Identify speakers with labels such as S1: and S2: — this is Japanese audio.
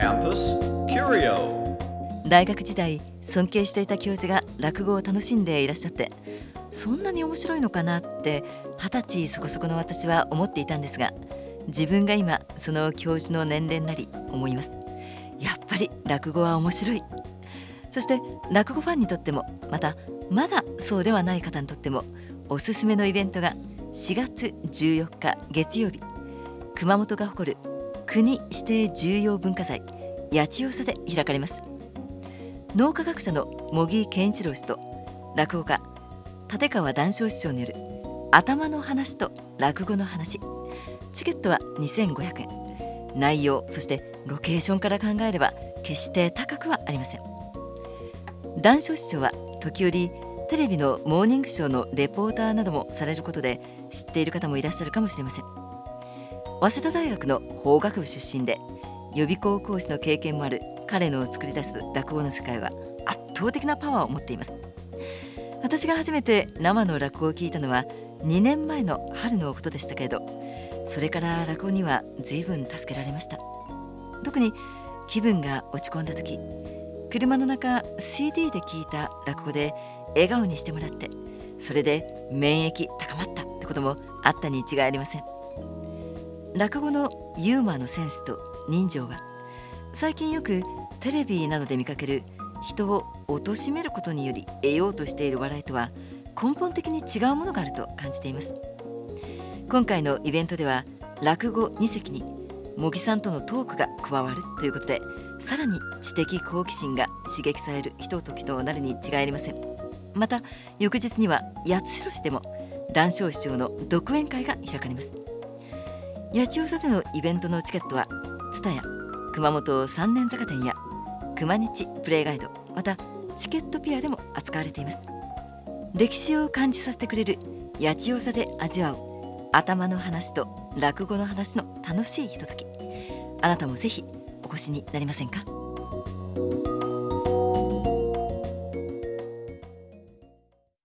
S1: Campus Curio。
S2: 大学時代尊敬していた教授が落語を楽しんでいらっしゃって、そんなに面白いのかなって20歳そこそこの私は思っていたんですが、自分が今その教授の年齢になり思います。やっぱり落語は面白い。そして落語ファンにとっても、またまだそうではない方にとってもおすすめのイベントが4月14日月曜日、熊本が誇る国指定重要文化財八千代座で開かれます。脳科学者の茂木健一郎氏と落語家立川談笑師匠による頭の話と落語の話。チケットは2500円。内容、そしてロケーションから考えれば決して高くはありません。談笑師匠は時折テレビのモーニングショーのレポーターなどもされることで知っている方もいらっしゃるかもしれません。早稲田大学の法学部出身で予備校講師の経験もある彼の作り出す落語の世界は圧倒的なパワーを持っています。私が初めて生の落語を聞いたのは2年前の春のことでしたけれど、それから落語には随分助けられました。特に気分が落ち込んだ時、車の中 CD で聞いた落語で笑顔にしてもらって、それで免疫高まったってこともあったに違いありません。落語のユーモアのセンスと人情は、最近よくテレビなどで見かける人を貶めることにより得ようとしている笑いとは根本的に違うものがあると感じています。今回のイベントでは落語2席に茂木さんとのトークが加わるということで、さらに知的好奇心が刺激されるひとときとなるに違いありません。また翌日には八代市でも談笑師匠の独演会が開かれます。八千代座でのイベントのチケットは蔦屋、熊本三年坂店や熊日プレイガイド、またチケットピアでも扱われています。歴史を感じさせてくれる八千代座で味わう頭の話と落語の話の楽しいひととき、あなたもぜひお越しになりませんか。